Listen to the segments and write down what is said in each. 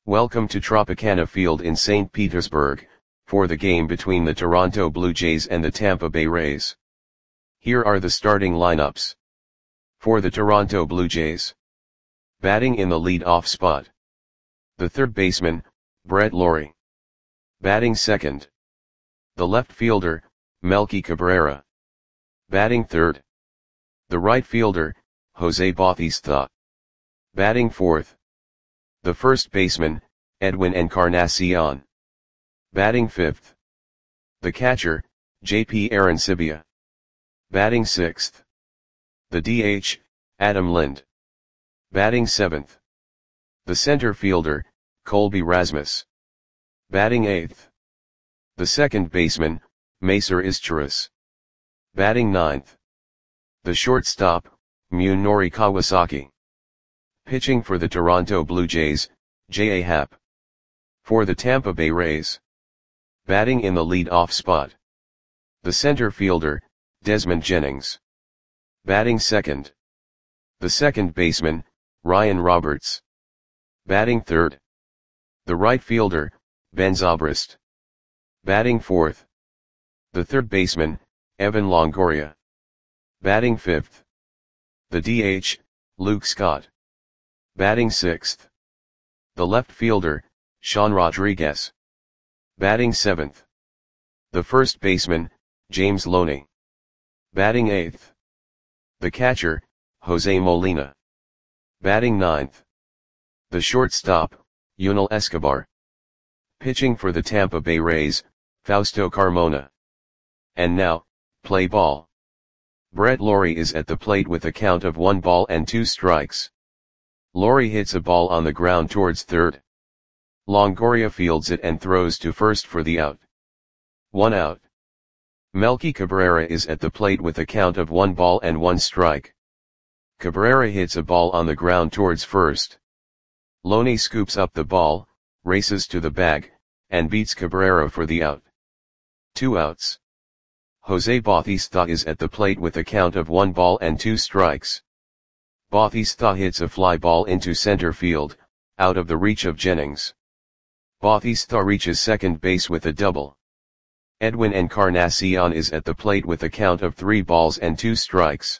Welcome to Tropicana Field in St. Petersburg, for the game between the Toronto Blue Jays and the Tampa Bay Rays. Here are the starting lineups. For the Toronto Blue Jays. Batting in the lead-off spot. The third baseman, Brett Lawrie. Batting second. The left fielder, Melky Cabrera. Batting third. The right fielder, Jose Bautista. Batting fourth. The first baseman, Edwin Encarnacion. Batting fifth. The catcher, J.P. Arencibia. Batting sixth. The DH, Adam Lind. Batting seventh. The center fielder, Colby Rasmus. Batting eighth. The second baseman, Macer Izturis. Batting ninth. The shortstop, Munenori Kawasaki. Pitching for the Toronto Blue Jays, J.A. Happ. For the Tampa Bay Rays. Batting in the lead-off spot. The center fielder, Desmond Jennings. Batting second. The second baseman, Ryan Roberts. Batting third. The right fielder, Ben Zobrist. Batting fourth. The third baseman, Evan Longoria. Batting fifth. The DH, Luke Scott. Batting sixth. The left fielder, Sean Rodriguez. Batting seventh. The first baseman, James Loney. Batting eighth. The catcher, Jose Molina. Batting ninth. The shortstop, Yunel Escobar. Pitching for the Tampa Bay Rays, Fausto Carmona. And now, play ball. Brett Lawrie is at the plate with a count of 1 ball and 2 strikes. Lawrie hits a ball on the ground towards third. Longoria fields it and throws to first for the out. 1 out. Melky Cabrera is at the plate with a count of 1 ball and 1 strike. Cabrera hits a ball on the ground towards first. Loney scoops up the ball, races to the bag, and beats Cabrera for the out. 2 outs. Jose Bautista is at the plate with a count of 1 ball and 2 strikes. Bautista hits a fly ball into center field, out of the reach of Jennings. Bautista reaches second base with a double. Edwin Encarnacion is at the plate with a count of 3 balls and 2 strikes.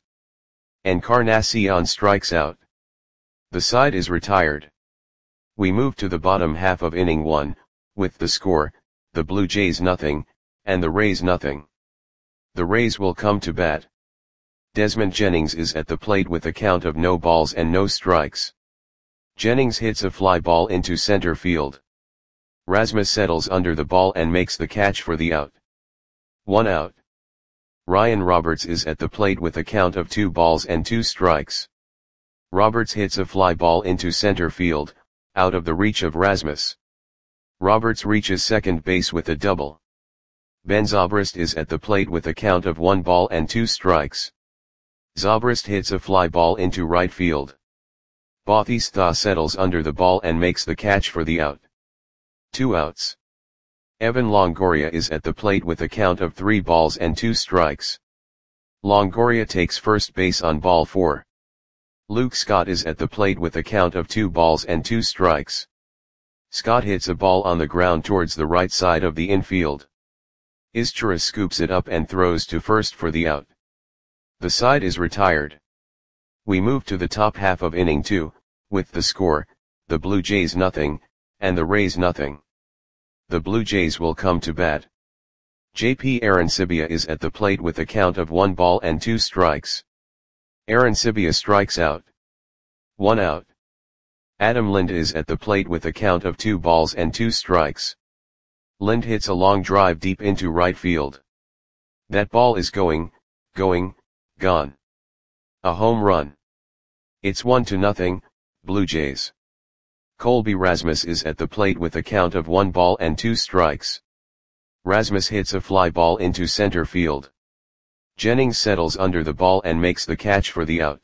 Encarnacion strikes out. The side is retired. We move to the bottom half of inning 1, with the score, the Blue Jays nothing, and the Rays nothing. The Rays will come to bat. Desmond Jennings is at the plate with a count of no balls and no strikes. Jennings hits a fly ball into center field. Rasmus settles under the ball and makes the catch for the out. 1 out. Ryan Roberts is at the plate with a count of 2 balls and 2 strikes. Roberts hits a fly ball into center field, out of the reach of Rasmus. Roberts reaches second base with a double. Ben Zobrist is at the plate with a count of 1 ball and 2 strikes. Zobrist hits a fly ball into right field. Bautista settles under the ball and makes the catch for the out. 2 outs. Evan Longoria is at the plate with a count of 3 balls and 2 strikes. Longoria takes first base on ball 4. Luke Scott is at the plate with a count of 2 balls and 2 strikes. Scott hits a ball on the ground towards the right side of the infield. Izturis scoops it up and throws to first for the out. The side is retired. We move to the top half of inning 2, with the score, the Blue Jays nothing, and the Rays nothing. The Blue Jays will come to bat. J.P. Arencibia is at the plate with a count of 1 ball and 2 strikes. Arencibia strikes out. 1 out. Adam Lind is at the plate with a count of 2 balls and 2 strikes. Lind hits a long drive deep into right field. That ball is going, gone. A home run. It's 1-0, Blue Jays. Colby Rasmus is at the plate with a count of 1 ball and 2 strikes. Rasmus hits a fly ball into center field. Jennings settles under the ball and makes the catch for the out.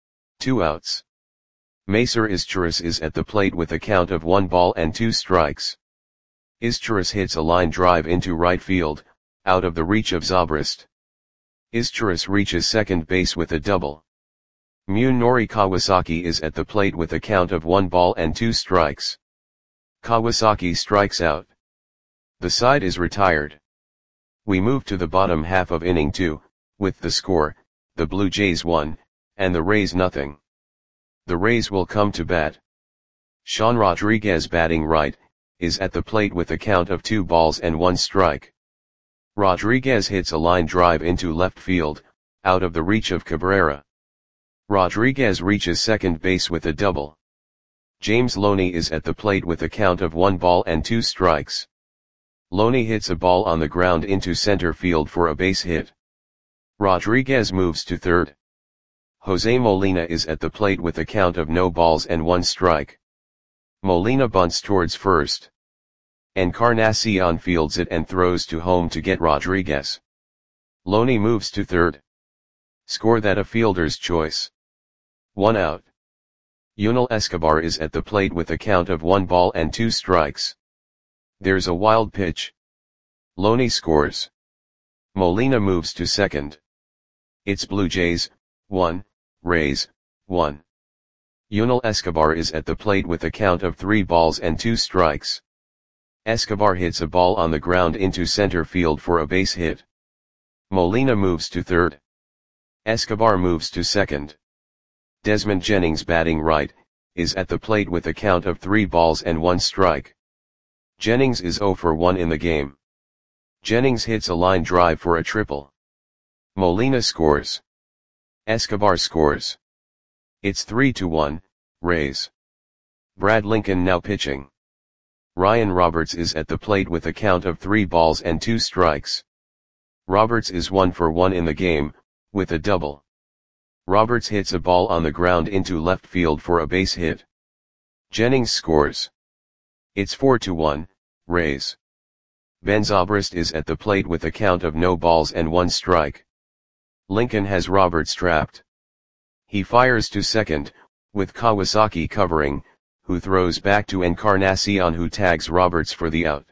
2 outs. Macer Izturis is at the plate with a count of 1 ball and 2 strikes. Izturis hits a line drive into right field, out of the reach of Zobrist. Izturis reaches second base with a double. Munenori Kawasaki is at the plate with a count of 1 ball and 2 strikes. Kawasaki strikes out. The side is retired. We move to the bottom half of inning 2, with the score, the Blue Jays 1, and the Rays nothing. The Rays will come to bat. Sean Rodriguez, batting right, is at the plate with a count of 2 balls and 1 strike. Rodriguez hits a line drive into left field, out of the reach of Cabrera. Rodriguez reaches second base with a double. James Loney is at the plate with a count of 1 ball and 2 strikes. Loney hits a ball on the ground into center field for a base hit. Rodriguez moves to third. Jose Molina is at the plate with a count of no balls and 1 strike. Molina bunts towards first. Encarnacion fields it and throws to home to get Rodriguez. Loney moves to third. Score that a fielder's choice. 1 out. Yunel Escobar is at the plate with a count of 1 ball and 2 strikes. There's a wild pitch. Loney scores. Molina moves to second. It's Blue Jays, 1, Rays, 1. Yunel Escobar is at the plate with a count of 3 balls and 2 strikes. Escobar hits a ball on the ground into center field for a base hit. Molina moves to third. Escobar moves to second. Desmond Jennings, batting right, is at the plate with a count of 3 balls and 1 strike. Jennings is 0 for 1 in the game. Jennings hits a line drive for a triple. Molina scores. Escobar scores. It's 3-1, Rays. Brad Lincoln now pitching. Ryan Roberts is at the plate with a count of 3 balls and 2 strikes. Roberts is 1 for 1 in the game, with a double. Roberts hits a ball on the ground into left field for a base hit. Jennings scores. It's 4-1, Rays. Ben Zobrist is at the plate with a count of no balls and 1 strike. Lincoln has Roberts trapped. He fires to second, with Kawasaki covering, who throws back to Encarnacion, who tags Roberts for the out.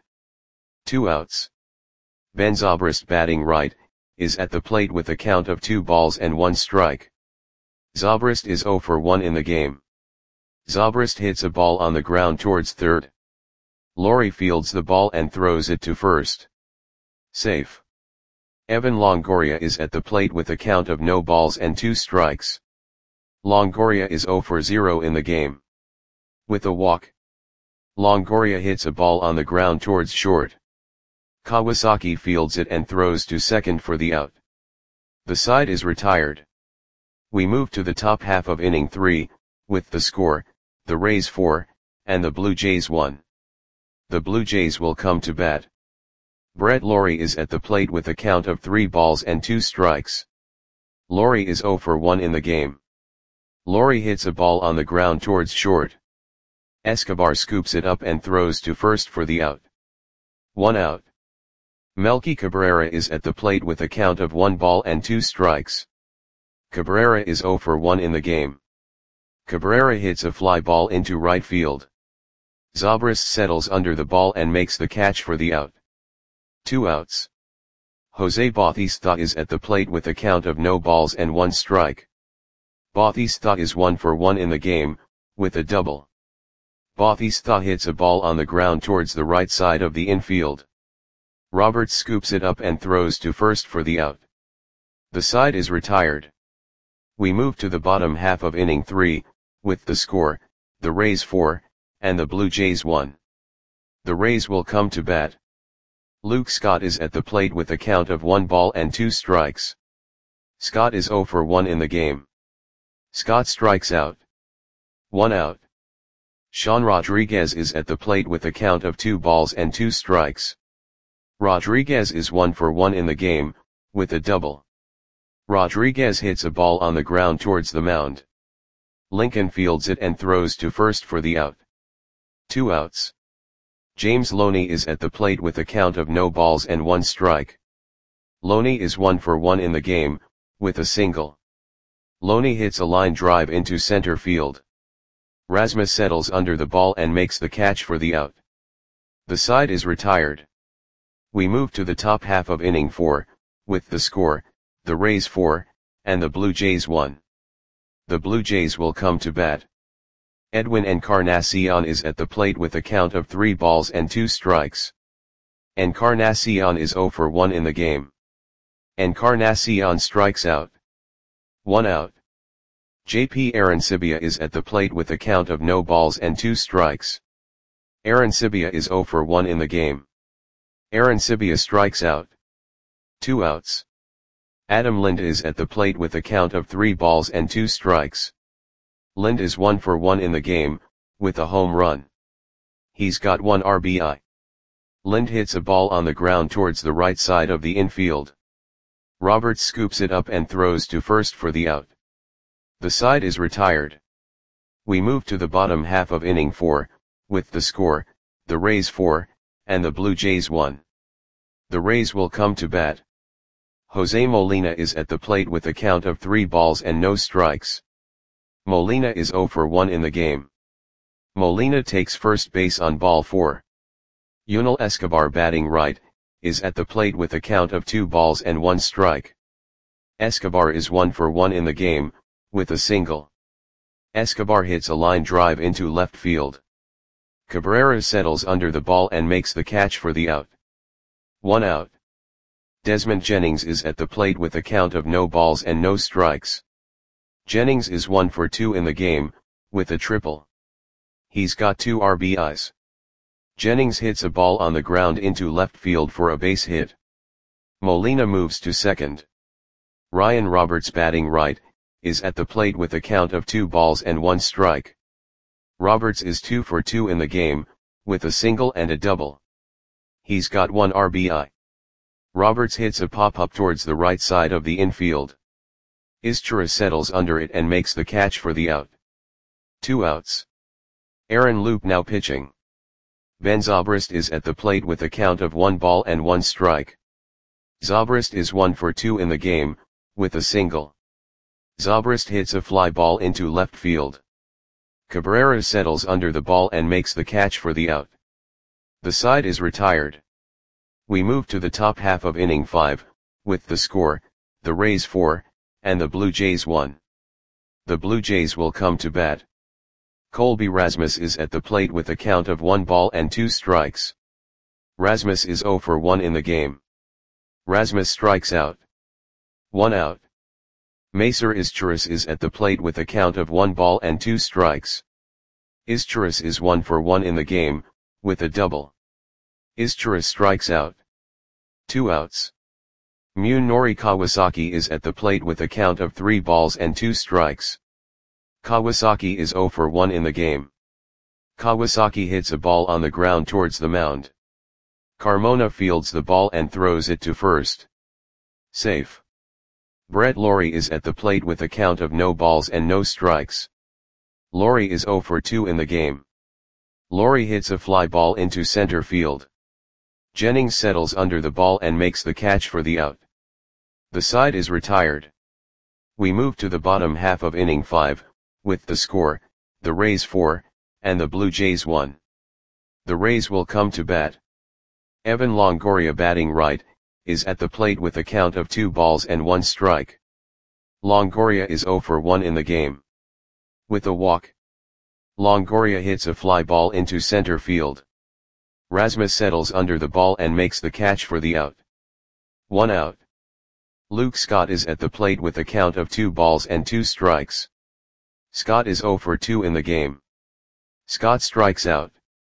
2 outs. Ben Zobrist, batting right, is at the plate with a count of 2 balls and 1 strike. Zobrist is 0 for 1 in the game. Zobrist hits a ball on the ground towards third. Laurie fields the ball and throws it to first. Safe. Evan Longoria is at the plate with a count of no balls and 2 strikes. Longoria is 0 for 0 in the game. With a walk. Longoria hits a ball on the ground towards short. Kawasaki fields it and throws to second for the out. The side is retired. We move to the top half of inning 3, with the score, the Rays 4, and the Blue Jays 1. The Blue Jays will come to bat. Brett Lawrie is at the plate with a count of 3 balls and 2 strikes. Lawrie is 0 for 1 in the game. Lawrie hits a ball on the ground towards short. Escobar scoops it up and throws to first for the out. 1 out. Melky Cabrera is at the plate with a count of 1 ball and 2 strikes. Cabrera is 0 for 1 in the game. Cabrera hits a fly ball into right field. Zobrist settles under the ball and makes the catch for the out. 2 outs. Jose Bautista is at the plate with a count of no balls and 1 strike. Bautista is 1 for 1 in the game, with a double. Bautista hits a ball on the ground towards the right side of the infield. Roberts scoops it up and throws to first for the out. The side is retired. We move to the bottom half of inning 3, with the score, the Rays 4, and the Blue Jays 1. The Rays will come to bat. Luke Scott is at the plate with a count of 1 ball and 2 strikes. Scott is 0 for 1 in the game. Scott strikes out. 1 out. Sean Rodriguez is at the plate with a count of 2 balls and 2 strikes. Rodriguez is 1 for 1 in the game, with a double. Rodriguez hits a ball on the ground towards the mound. Lincoln fields it and throws to first for the out. 2 outs. James Loney is at the plate with a count of no balls and 1 strike. Loney is 1 for 1 in the game, with a single. Loney hits a line drive into center field. Rasmus settles under the ball and makes the catch for the out. The side is retired. We move to the top half of inning 4, with the score, the Rays 4, and the Blue Jays 1. The Blue Jays will come to bat. Edwin Encarnacion is at the plate with a count of 3 balls and 2 strikes. Encarnacion is 0 for 1 in the game. Encarnacion strikes out. 1 out. JP Arancibia is at the plate with a count of no balls and 2 strikes. Arancibia is 0 for 1 in the game. Arancibia strikes out. 2 outs. Adam Lind is at the plate with a count of 3 balls and 2 strikes. Lind is 1 for 1 in the game, with a home run. He's got 1 RBI. Lind hits a ball on the ground towards the right side of the infield. Roberts scoops it up and throws to first for the out. The side is retired. We move to the bottom half of inning 4, with the score, the Rays 4, and the Blue Jays 1. The Rays will come to bat. Jose Molina is at the plate with a count of 3 balls and no strikes. Molina is 0 for 1 in the game. Molina takes first base on ball 4. Yunel Escobar, batting right, is at the plate with a count of 2 balls and 1 strike. Escobar is 1 for 1 in the game, with a single. Escobar hits a line drive into left field. Cabrera settles under the ball and makes the catch for the out. 1 out. Desmond Jennings is at the plate with a count of no balls and no strikes. Jennings is 1 for 2 in the game, with a triple. He's got 2 RBIs. Jennings hits a ball on the ground into left field for a base hit. Molina moves to second. Ryan Roberts, batting right, is at the plate with a count of 2 balls and 1 strike. Roberts is 2 for 2 in the game, with a single and a double. He's got 1 RBI. Roberts hits a pop-up towards the right side of the infield. Izturis settles under it and makes the catch for the out. 2 outs. Aaron Loup now pitching. Ben Zobrist is at the plate with a count of 1 ball and 1 strike. Zobrist is 1 for 2 in the game, with a single. Zobrist hits a fly ball into left field. Cabrera settles under the ball and makes the catch for the out. The side is retired. We move to the top half of inning 5, with the score, the Rays 4, and the Blue Jays 1. The Blue Jays will come to bat. Colby Rasmus is at the plate with a count of 1 ball and 2 strikes. Rasmus is 0 for 1 in the game. Rasmus strikes out. 1 out. Macer Izturis is at the plate with a count of 1 ball and 2 strikes. Izturis is 1 for 1 in the game, with a double. Izturis strikes out. 2 outs. Munenori Kawasaki is at the plate with a count of 3 balls and 2 strikes. Kawasaki is 0 for 1 in the game. Kawasaki hits a ball on the ground towards the mound. Carmona fields the ball and throws it to first. Safe. Brett Lawrie is at the plate with a count of no balls and no strikes. Lawrie is 0 for 2 in the game. Lawrie hits a fly ball into center field. Jennings settles under the ball and makes the catch for the out. The side is retired. We move to the bottom half of inning 5, with the score, the Rays 4, and the Blue Jays 1. The Rays will come to bat. Evan Longoria, batting right, is at the plate with a count of 2 balls and 1 strike. Longoria is 0 for 1 in the game. With a walk. Longoria hits a fly ball into center field. Rasmus settles under the ball and makes the catch for the out. 1 out. Luke Scott is at the plate with a count of 2 balls and 2 strikes. Scott is 0 for 2 in the game. Scott strikes out.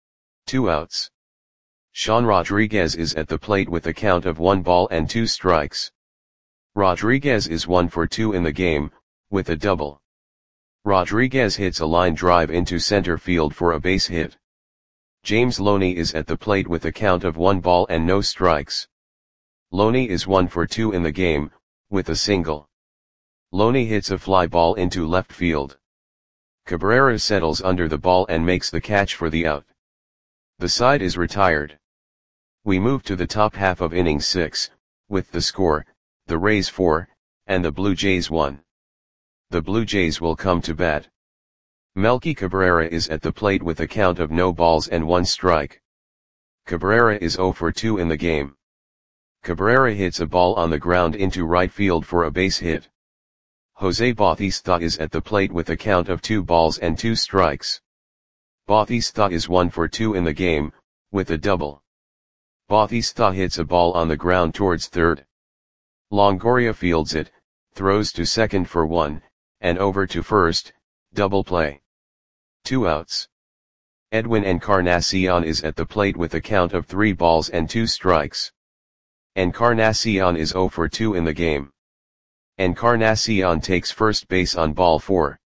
2 outs. Sean Rodriguez is at the plate with a count of 1 ball and 2 strikes. Rodriguez is 1 for 2 in the game, with a double. Rodriguez hits a line drive into center field for a base hit. James Loney is at the plate with a count of 1 ball and no strikes. Loney is 1 for 2 in the game, with a single. Loney hits a fly ball into left field. Cabrera settles under the ball and makes the catch for the out. The side is retired. We move to the top half of inning 6, with the score, the Rays 4, and the Blue Jays 1. The Blue Jays will come to bat. Melky Cabrera is at the plate with a count of no balls and 1 strike. Cabrera is 0 for 2 in the game. Cabrera hits a ball on the ground into right field for a base hit. Jose Bautista is at the plate with a count of 2 balls and 2 strikes. Bautista is 1 for 2 in the game, with a double. Bautista hits a ball on the ground towards third. Longoria fields it, throws to second for 1, and over to first, double play. 2 outs. Edwin Encarnacion is at the plate with a count of 3 balls and 2 strikes. Encarnacion is 0 for 2 in the game. Encarnacion takes first base on ball 4.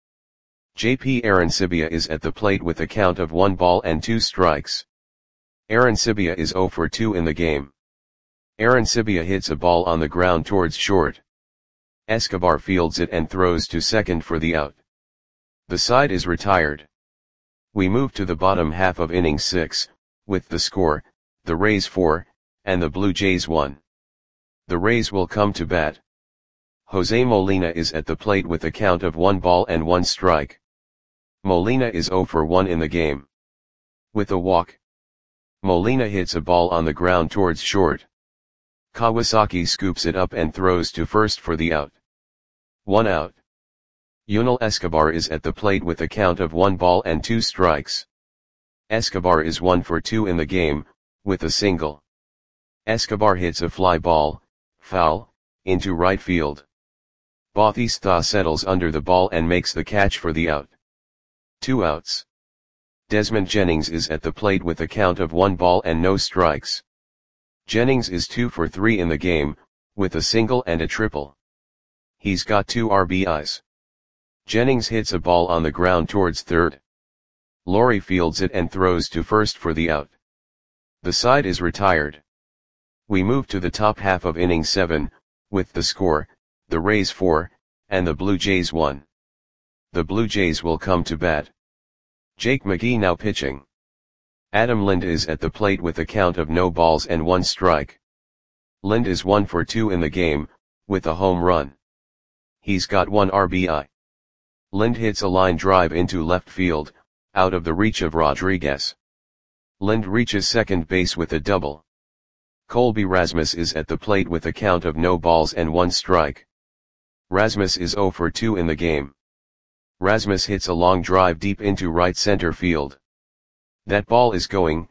JP Arancibia is at the plate with a count of 1 ball and 2 strikes. Arancibia is 0 for 2 in the game. Arancibia hits a ball on the ground towards short. Escobar fields it and throws to second for the out. The side is retired. We move to the bottom half of inning 6, with the score, the Rays 4, and the Blue Jays 1. The Rays will come to bat. Jose Molina is at the plate with a count of 1 ball and 1 strike. Molina is 0 for 1 in the game. With a walk. Molina hits a ball on the ground towards short. Kawasaki scoops it up and throws to first for the out. 1 out. Yunel Escobar is at the plate with a count of 1 ball and 2 strikes. Escobar is 1 for 2 in the game, with a single. Escobar hits a fly ball, foul, into right field. Bautista settles under the ball and makes the catch for the out. 2 outs. Desmond Jennings is at the plate with a count of 1 ball and no strikes. Jennings is 2 for 3 in the game, with a single and a triple. He's got 2 RBIs. Jennings hits a ball on the ground towards third. Laurie fields it and throws to first for the out. The side is retired. We move to the top half of inning 7, with the score, the Rays 4, and the Blue Jays 1. The Blue Jays will come to bat. Jake McGee now pitching. Adam Lind is at the plate with a count of no balls and 1 strike. Lind is 1 for 2 in the game, with a home run. He's got 1 RBI. Lind hits a line drive into left field, out of the reach of Rodriguez. Lind reaches second base with a double. Colby Rasmus is at the plate with a count of no balls and 1 strike. Rasmus is 0 for 2 in the game. Rasmus hits a long drive deep into right center field. That ball is gone.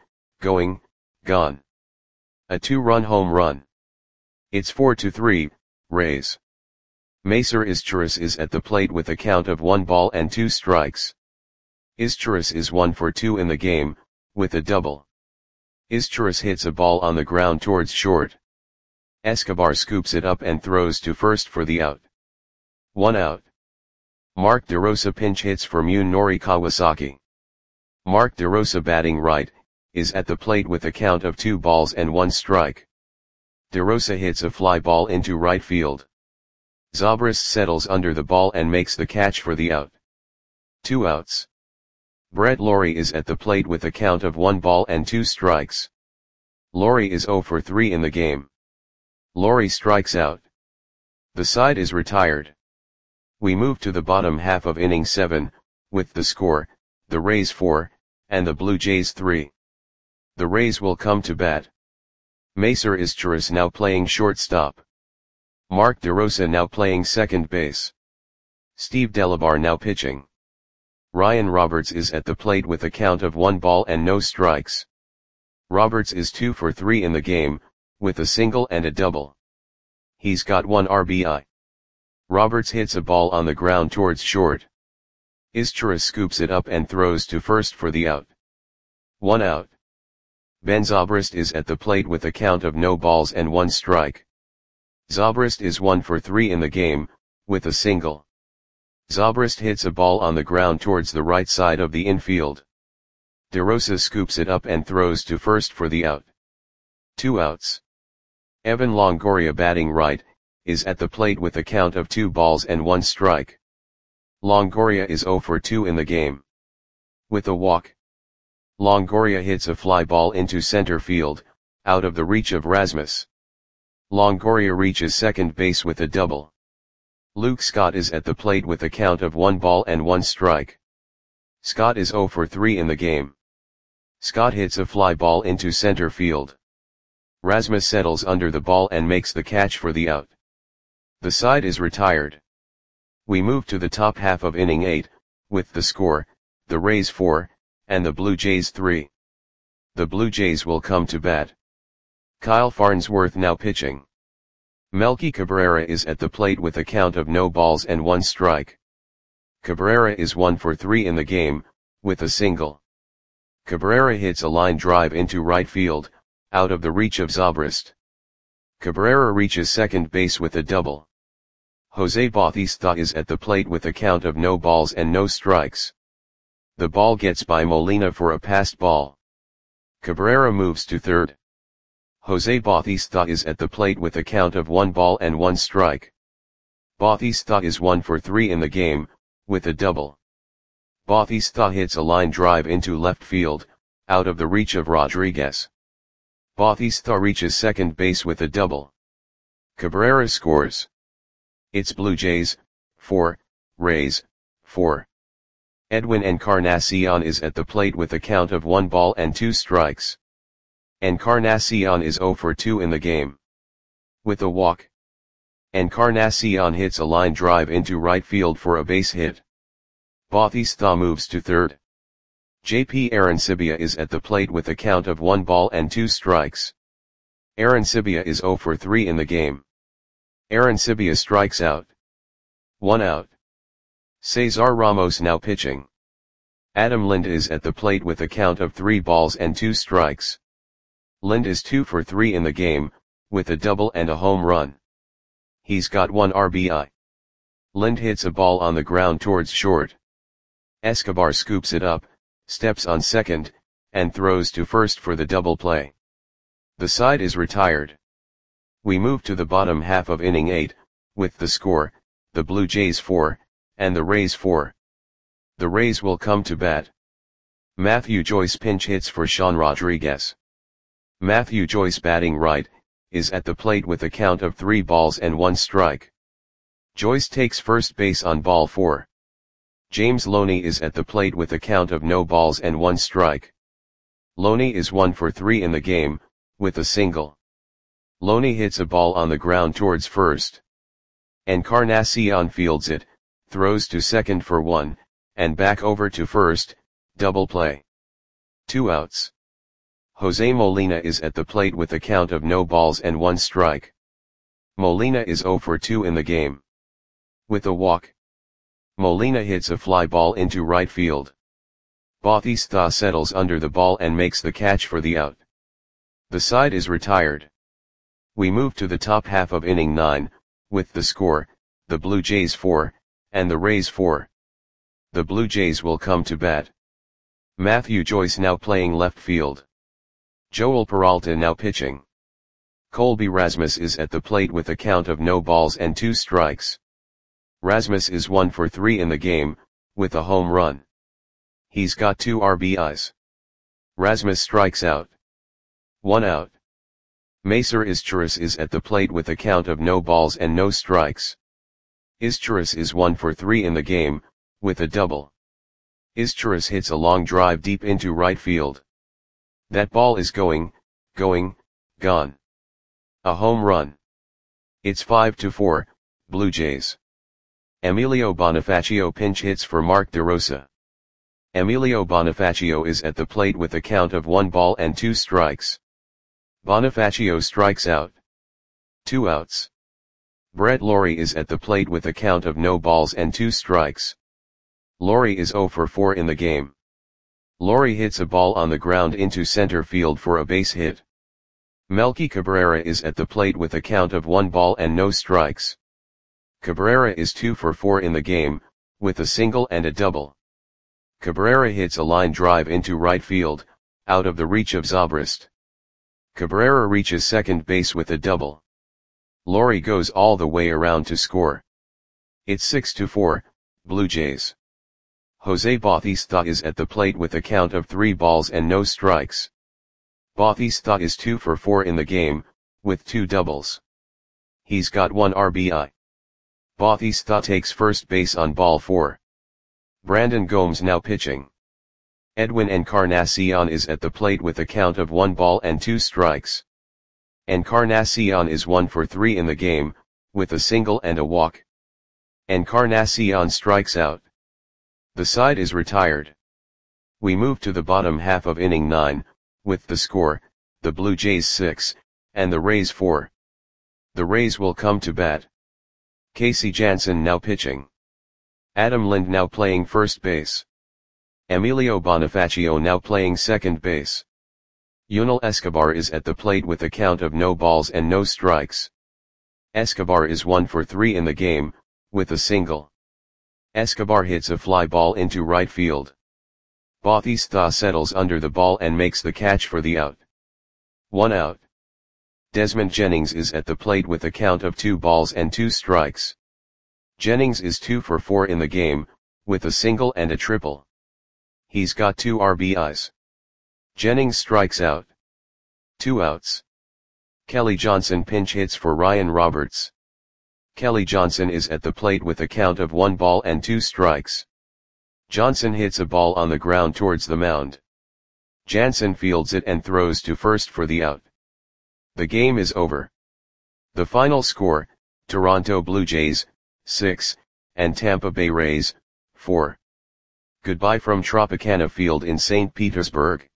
A 2-run home run. It's 4-3, Rays. Macer Izturis is at the plate with a count of 1 ball and 2 strikes. Izturis is 1 for 2 in the game, with a double. Izturis hits a ball on the ground towards short. Escobar scoops it up and throws to first for the out. 1 out. Mark DeRosa pinch hits for Munenori Kawasaki. Mark DeRosa batting right, is at the plate with a count of 2 balls and 1 strike. DeRosa hits a fly ball into right field. Zobrist settles under the ball and makes the catch for the out. 2 outs. Brett Lawrie is at the plate with a count of 1 ball and 2 strikes. Lawrie is 0 for 3 in the game. Lawrie strikes out. The side is retired. We move to the bottom half of inning 7, with the score, the Rays 4, and the Blue Jays 3. The Rays will come to bat. Macer Izturis now playing shortstop. Mark DeRosa now playing second base. Steve Delabar now pitching. Ryan Roberts is at the plate with a count of 1 ball and no strikes. Roberts is 2 for 3 in the game, with a single and a double. He's got 1 RBI. Roberts hits a ball on the ground towards short. Izturis scoops it up and throws to first for the out. 1 out. Ben Zobrist is at the plate with a count of no balls and 1 strike. Zobrist is 1 for 3 in the game, with a single. Zobrist hits a ball on the ground towards the right side of the infield. DeRosa scoops it up and throws to first for the out. 2 outs. Evan Longoria batting right, is at the plate with a count of 2 balls and 1 strike. Longoria is 0 for 2 in the game. With a walk. Longoria hits a fly ball into center field, out of the reach of Rasmus. Longoria reaches second base with a double. Luke Scott is at the plate with a count of 1 ball and 1 strike. Scott is 0 for 3 in the game. Scott hits a fly ball into center field. Rasmus settles under the ball and makes the catch for the out. The side is retired. We move to the top half of inning 8, with the score, the Rays 4, and the Blue Jays 3. The Blue Jays will come to bat. Kyle Farnsworth now pitching. Melky Cabrera is at the plate with a count of no balls and 1 strike. Cabrera is 1 for 3 in the game, with a single. Cabrera hits a line drive into right field, out of the reach of Zobrist. Cabrera reaches second base with a double. Jose Bautista is at the plate with a count of no balls and no strikes. The ball gets by Molina for a passed ball. Cabrera moves to third. Jose Bautista is at the plate with a count of 1 ball and 1 strike. Bautista is 1 for 3 in the game, with a double. Bautista hits a line drive into left field, out of the reach of Rodriguez. Bautista reaches second base with a double. Cabrera scores. It's Blue Jays, 4, Rays, 4. Edwin Encarnacion is at the plate with a count of 1 ball and 2 strikes. Encarnacion is 0 for 2 in the game. With a walk. Encarnacion hits a line drive into right field for a base hit. Bautista moves to third. JP Arancibia is at the plate with a count of 1 ball and 2 strikes. Arancibia is 0 for 3 in the game. Arancibia strikes out. 1 out. Cesar Ramos now pitching. Adam Lind is at the plate with a count of 3 balls and 2 strikes. Lind is 2 for 3 in the game, with a double and a home run. He's got 1 RBI. Lind hits a ball on the ground towards short. Escobar scoops it up, steps on second, and throws to first for the double play. The side is retired. We move to the bottom half of inning 8, with the score, the Blue Jays 4, and the Rays 4. The Rays will come to bat. Matthew Joyce pinch hits for Sean Rodriguez. Matthew Joyce batting right, is at the plate with a count of 3 balls and 1 strike. Joyce takes first base on ball 4. James Loney is at the plate with a count of no balls and 1 strike. Loney is 1 for 3 in the game, with a single. Loney hits a ball on the ground towards first. Encarnacion fields it, throws to second for 1, and back over to first, double play. 2 outs. Jose Molina is at the plate with a count of no balls and 1 strike. Molina is 0 for 2 in the game. With a walk. Molina hits a fly ball into right field. Bautista settles under the ball and makes the catch for the out. The side is retired. We move to the top half of inning 9, with the score, the Blue Jays 4, and the Rays 4. The Blue Jays will come to bat. Matthew Joyce now playing left field. Joel Peralta now pitching. Colby Rasmus is at the plate with a count of no balls and 2 strikes. Rasmus is 1 for 3 in the game, with a home run. He's got 2 RBIs. Rasmus strikes out. 1 out. Macer Izturis is at the plate with a count of no balls and no strikes. Izturis is 1 for 3 in the game, with a double. Izturis hits a long drive deep into right field. That ball is going, gone. A home run. It's 5-4, Blue Jays. Emilio Bonifacio pinch hits for Mark DeRosa. Emilio Bonifacio is at the plate with a count of 1 ball and 2 strikes. Bonifacio strikes out. 2 outs. Brett Lawrie is at the plate with a count of no balls and 2 strikes. Lawrie is 0 for 4 in the game. Lawrie hits a ball on the ground into center field for a base hit. Melky Cabrera is at the plate with a count of 1 ball and no strikes. Cabrera is 2 for 4 in the game, with a single and a double. Cabrera hits a line drive into right field, out of the reach of Zobrist. Cabrera reaches second base with a double. Lawrie goes all the way around to score. It's 6-4, Blue Jays. Jose Bautista is at the plate with a count of 3 balls and no strikes. Bautista is 2 for 4 in the game, with 2 doubles. He's got 1 RBI. Bautista takes first base on ball 4. Brandon Gomes now pitching. Edwin Encarnacion is at the plate with a count of 1 ball and 2 strikes. Encarnacion is 1 for 3 in the game, with a single and a walk. Encarnacion strikes out. The side is retired. We move to the bottom half of inning 9, with the score, the Blue Jays 6, and the Rays 4. The Rays will come to bat. Casey Janssen now pitching. Adam Lind now playing first base. Emilio Bonifacio now playing second base. Yunel Escobar is at the plate with a count of no balls and no strikes. Escobar is 1 for 3 in the game, with a single. Escobar hits a fly ball into right field. Bautista settles under the ball and makes the catch for the out. 1 out. Desmond Jennings is at the plate with a count of 2 balls and 2 strikes. Jennings is 2 for 4 in the game, with a single and a triple. He's got 2 RBIs. Jennings strikes out. 2 outs. Kelly Johnson pinch hits for Ryan Roberts. Kelly Johnson is at the plate with a count of 1 ball and 2 strikes. Johnson hits a ball on the ground towards the mound. Jansen fields it and throws to first for the out. The game is over. The final score, Toronto Blue Jays, 6, and Tampa Bay Rays, 4. Goodbye from Tropicana Field in St. Petersburg.